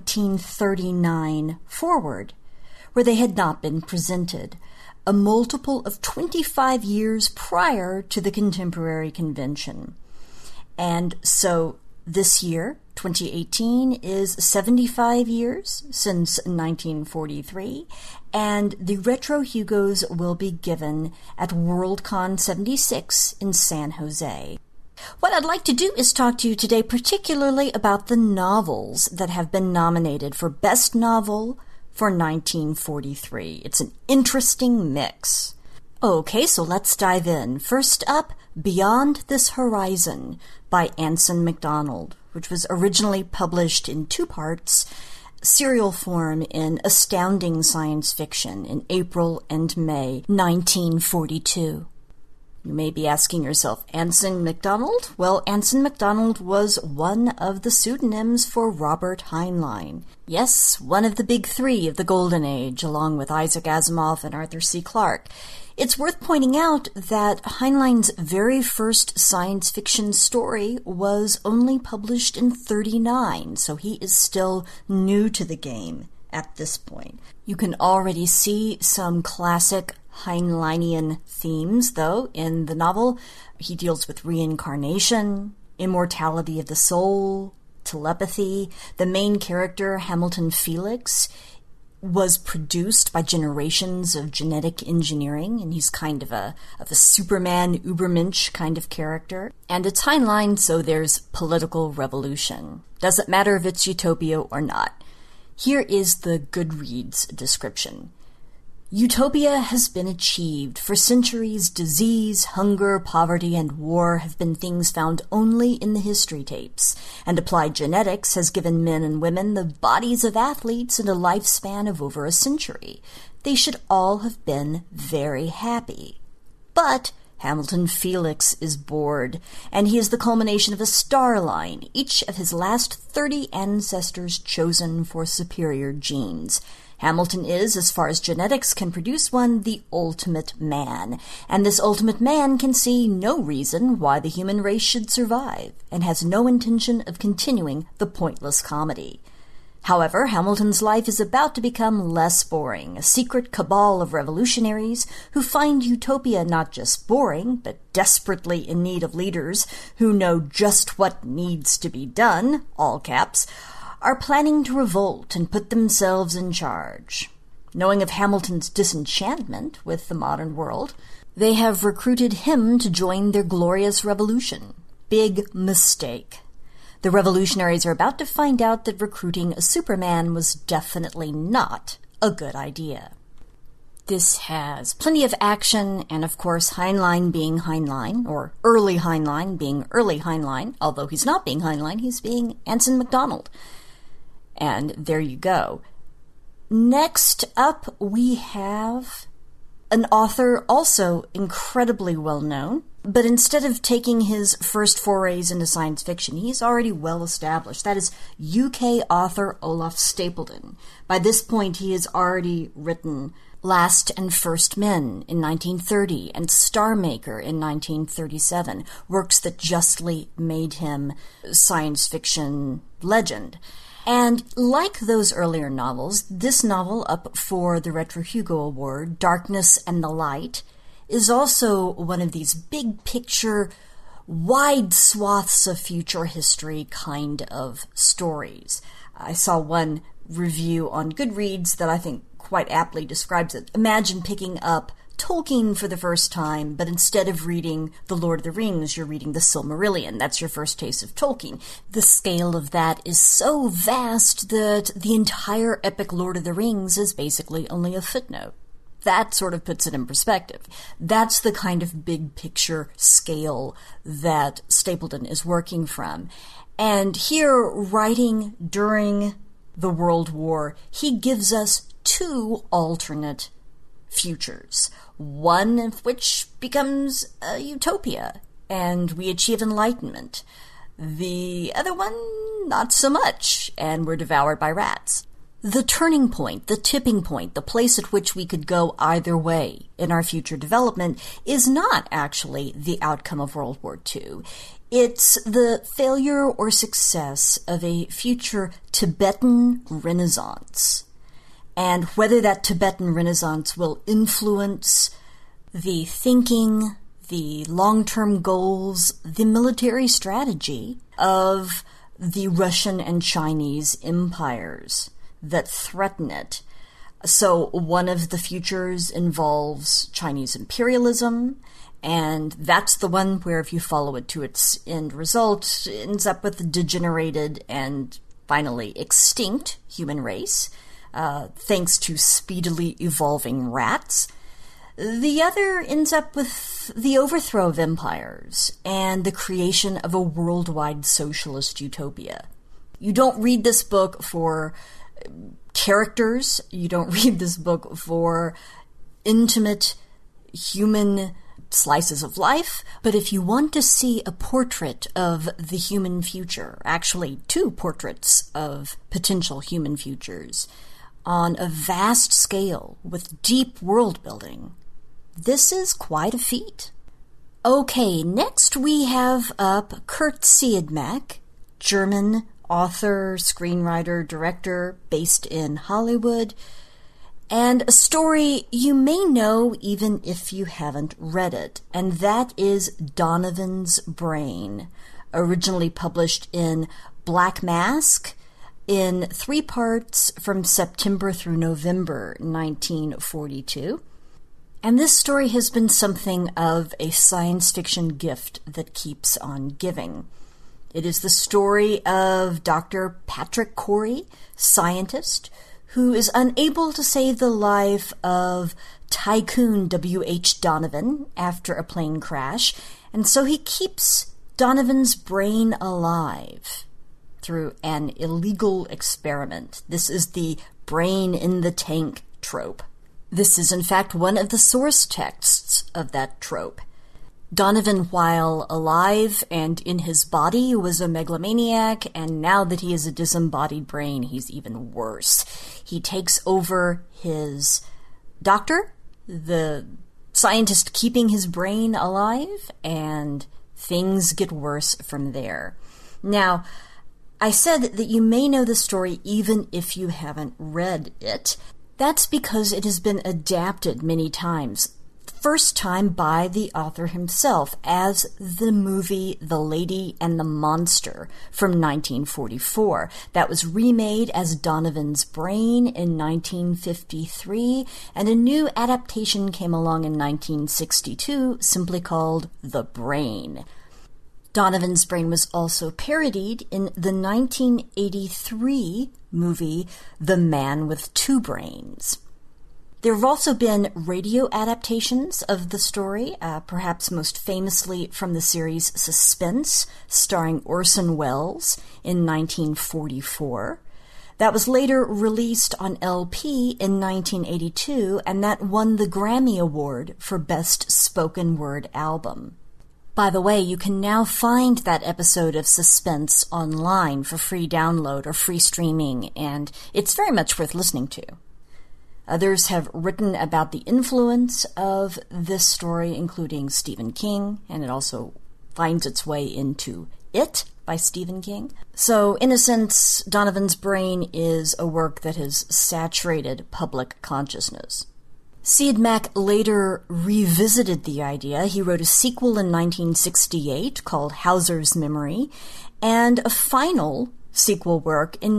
1939 forward, where they had not been presented, a multiple of 25 years prior to the contemporary convention. And so this year, 2018, is 75 years since 1943, and the Retro Hugos will be given at Worldcon 76 in San Jose. What I'd like to do is talk to you today particularly about the novels that have been nominated for Best Novel for 1943. It's an interesting mix. Okay, so let's dive in. First up, Beyond This Horizon by Anson MacDonald, which was originally published in 2 parts, serial form in Astounding Science Fiction in April and May 1942. You may be asking yourself, Anson MacDonald? Well, Anson MacDonald was one of the pseudonyms for Robert Heinlein. Yes, one of the big three of the Golden Age, along with Isaac Asimov and Arthur C. Clarke. It's worth pointing out that Heinlein's very first science fiction story was only published in 1939, so he is still new to the game at this point. You can already see some classic Heinleinian themes, though, in the novel. He deals with reincarnation, immortality of the soul, telepathy. The main character, Hamilton Felix, was produced by generations of genetic engineering, and he's kind of a Superman, Ubermensch kind of character. And it's Heinlein, so there's political revolution. Doesn't matter if it's utopia or not. Here is the Goodreads description. Utopia has been achieved. For centuries, disease, hunger, poverty, and war have been things found only in the history tapes, and applied genetics has given men and women the bodies of athletes and a lifespan of over a century. They should all have been very happy. But Hamilton Felix is bored, and he is the culmination of a star line, each of his last 30 ancestors chosen for superior genes. Hamilton is, as far as genetics can produce one, the ultimate man, and this ultimate man can see no reason why the human race should survive, and has no intention of continuing the pointless comedy. However, Hamilton's life is about to become less boring, a secret cabal of revolutionaries who find utopia not just boring, but desperately in need of leaders who know just what needs to be done, all caps, are planning to revolt and put themselves in charge. Knowing of Hamilton's disenchantment with the modern world, they have recruited him to join their glorious revolution. Big mistake. The revolutionaries are about to find out that recruiting a Superman was definitely not a good idea. This has plenty of action, and of course Heinlein being Heinlein, or early Heinlein being early Heinlein, although he's not being Heinlein, he's being Anson MacDonald. And there you go. Next up, we have an author also incredibly well known, but instead of taking his first forays into science fiction, he's already well established. That is UK author Olaf Stapledon. By this point, he has already written Last and First Men in 1930 and Star Maker in 1937, works that justly made him science fiction legend. And like those earlier novels, this novel up for the Retro Hugo Award, Darkness and the Light, is also one of these big picture, wide swaths of future history kind of stories. I saw one review on Goodreads that I think quite aptly describes it. Imagine picking up Tolkien for the first time, but instead of reading The Lord of the Rings, you're reading The Silmarillion. That's your first taste of Tolkien. The scale of that is so vast that the entire epic Lord of the Rings is basically only a footnote. That sort of puts it in perspective. That's the kind of big picture scale that Stapledon is working from. And here, writing during the World War, he gives us two alternate futures, one of which becomes a utopia, and we achieve enlightenment. The other one, not so much, and we're devoured by rats. The turning point, the tipping point, the place at which we could go either way in our future development is not actually the outcome of World War II. It's the failure or success of a future Tibetan Renaissance. And whether that Tibetan Renaissance will influence the thinking, the long-term goals, the military strategy of the Russian and Chinese empires that threaten it. So one of the futures involves Chinese imperialism, and that's the one where if you follow it to its end result, it ends up with a degenerated and finally extinct human race, thanks to speedily evolving rats. The other ends up with the overthrow of empires and the creation of a worldwide socialist utopia. You don't read this book for characters. You don't read this book for intimate human slices of life, but if you want to see a portrait of the human future, actually 2 portraits of potential human futures, on a vast scale with deep world building, this is quite a feat. Okay, next we have up Kurt Siodmak, German author, screenwriter, director based in Hollywood, and a story you may know even if you haven't read it, and that is Donovan's Brain, originally published in Black Mask in 3 parts from September through November 1942. And this story has been something of a science fiction gift that keeps on giving. It is the story of Dr. Patrick Corey, scientist, who is unable to save the life of Tycoon W.H. Donovan after a plane crash, and so he keeps Donovan's brain alive through an illegal experiment. This is the brain in the tank trope. This is, in fact, one of the source texts of that trope. Donovan, while alive and in his body, was a megalomaniac, and now that he is a disembodied brain, he's even worse. He takes over his doctor, the scientist keeping his brain alive, and things get worse from there. Now, I said that you may know the story even if you haven't read it. That's because it has been adapted many times. First time by the author himself as the movie The Lady and the Monster from 1944. That was remade as Donovan's Brain in 1953, and a new adaptation came along in 1962, simply called The Brain. Donovan's Brain was also parodied in the 1983 movie The Man with Two Brains. There have also been radio adaptations of the story, perhaps most famously from the series Suspense, starring Orson Welles in 1944. That was later released on LP in 1982, and that won the Grammy Award for Best Spoken Word Album. By the way, you can now find that episode of Suspense online for free download or free streaming, and it's very much worth listening to. Others have written about the influence of this story, including Stephen King, and it also finds its way into It by Stephen King. So, in a sense, Donovan's Brain is a work that has saturated public consciousness. Siodmak later revisited the idea. He wrote a sequel in 1968 called Hauser's Memory, and a final sequel work in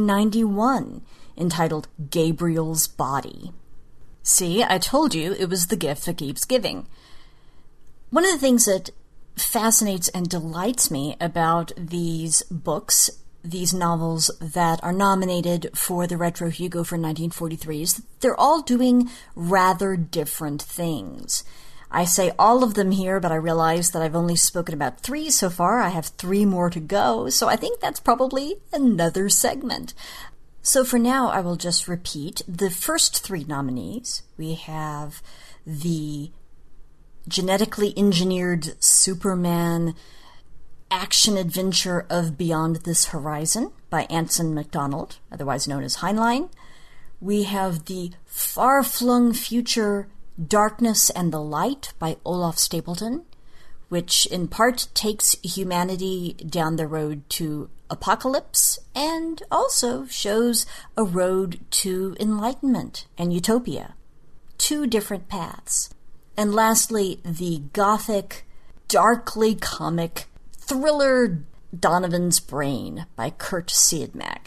1991 entitled Gabriel's Body. See, I told you it was the gift that keeps giving. One of the things that fascinates and delights me about these books, these novels that are nominated for the Retro Hugo for 1943, is that they're all doing rather different things. I say all of them here, but I realize that I've only spoken about 3 so far. I have 3 more to go, so I think that's probably another segment. So for now, I will just repeat the first 3 nominees. We have the genetically engineered Superman action-adventure of Beyond This Horizon by Anson MacDonald, otherwise known as Heinlein. We have the far-flung future Darkness and the Light by Olaf Stapleton, which in part takes humanity down the road to apocalypse and also shows a road to enlightenment and utopia. 2 different paths. And lastly, the gothic, darkly comic thriller Donovan's Brain by Kurt Siodmak.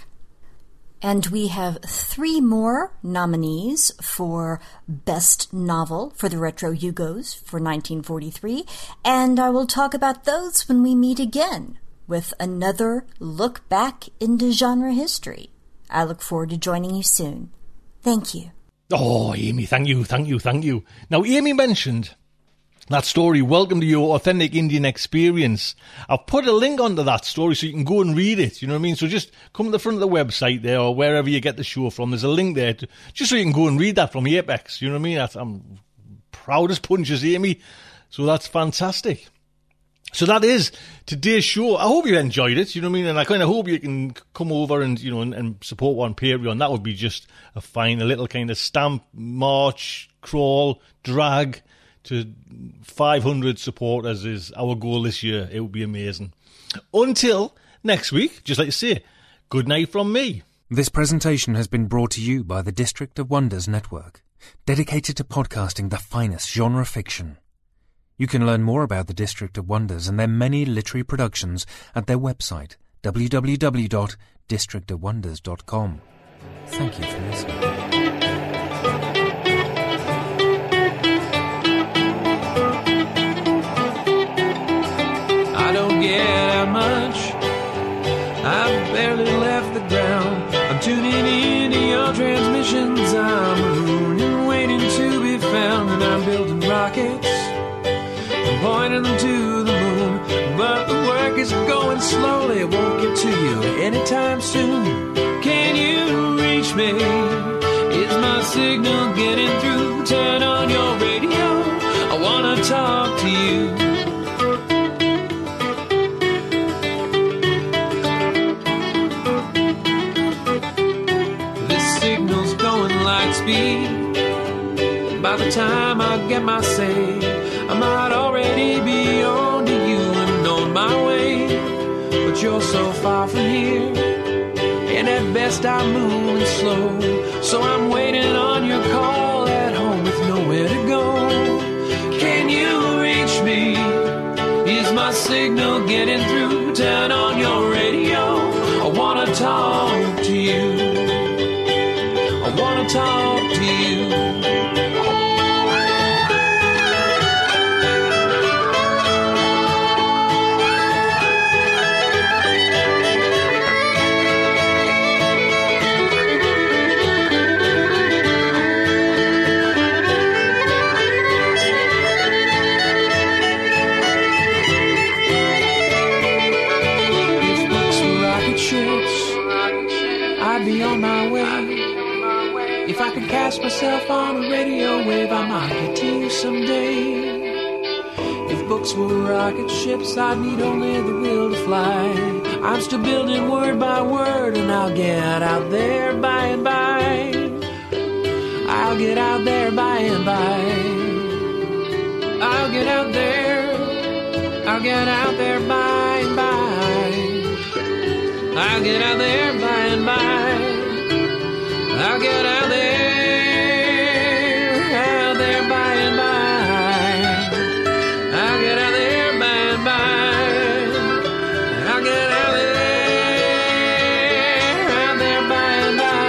And we have 3 more nominees for Best Novel for the Retro Hugos for 1943, and I will talk about those when we meet again with another look back into genre history. I look forward to joining you soon. Thank you. Oh, Amy, thank you. Now, Amy mentioned that story, Welcome to Your Authentic Indian Experience. I've put a link onto that story so you can go and read it, you know what I mean? So just come to the front of the website there or wherever you get the show from. There's a link there just so you can go and read that from Apex, you know what I mean? I'm proud as punches, Amy. So that's fantastic. So that is today's show. I hope you enjoyed it, you know what I mean? And I kind of hope you can come over and, you know, and support one Patreon. That would be just a little kind of stamp, march, crawl, drag to 500 supporters is our goal this year. It would be amazing. Until next week, just like to say, good night from me. This presentation has been brought to you by the District of Wonders Network, dedicated to podcasting the finest genre fiction. You can learn more about the District of Wonders and their many literary productions at their website, www.districtofwonders.com. Thank you for listening. I don't get out much. I've barely left the ground. I'm tuning into your transmissions. I'm marooned and waiting to be found. And I'm building rockets, pointing them to the moon. But the work is going slowly. It won't get to you anytime soon. Can you reach me? Is my signal getting through? Turn on your radio. I wanna talk to you. By the time I get my say, I might already be on to you and on my way. But you're so far from here, and at best I'm moving slow. So I'm waiting on your call at home with nowhere to go. Can you reach me? Is my signal getting through? Turn on your radio. I wanna talk to you. I wanna talk to you. I'd be on my way. If I could cast myself on a radio wave, I might get to you someday. If books were rocket ships, I'd need only the will to fly. I'm still building word by word, and I'll get out there by and by. I'll get out there by and by. I'll get out there. I'll get out there by and by. I'll get out there by and by. I'll get out there by and by. I'll get out there by and by. I'll get out there by and by.